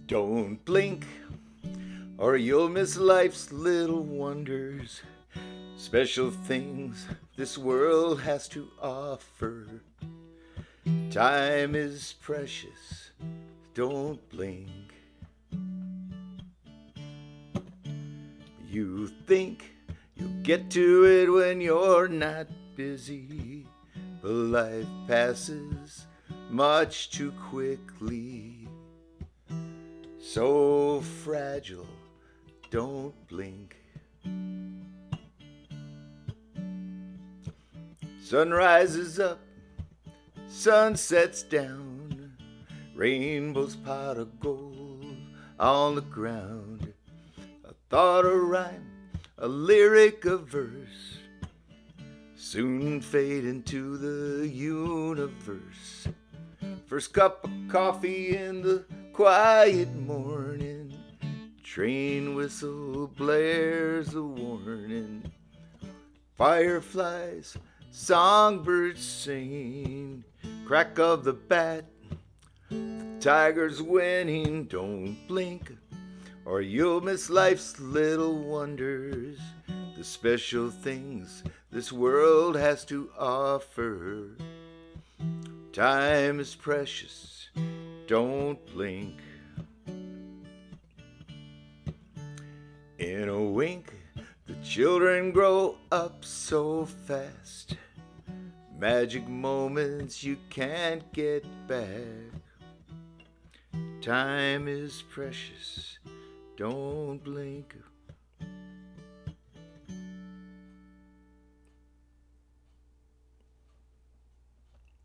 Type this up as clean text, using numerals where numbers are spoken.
Don't blink, or you'll miss life's little wonders, special things this world has to offer. Time is precious, don't blink. You think you'll get to it when you're not busy, but life passes much too quickly. So fragile, don't blink. Sun rises up, sun sets down, rainbows pot of gold on the ground. A thought, a rhyme, a lyric, a verse soon fade into the universe. First cup of coffee in the quiet morning, train whistle blares a warning. Fireflies, songbirds singing, crack of the bat, the tiger's winning. Don't blink, or you'll miss life's little wonders, the special things this world has to offer. Time is precious, don't blink. In a wink, the children grow up so fast. Magic moments you can't get back. Time is precious, don't blink.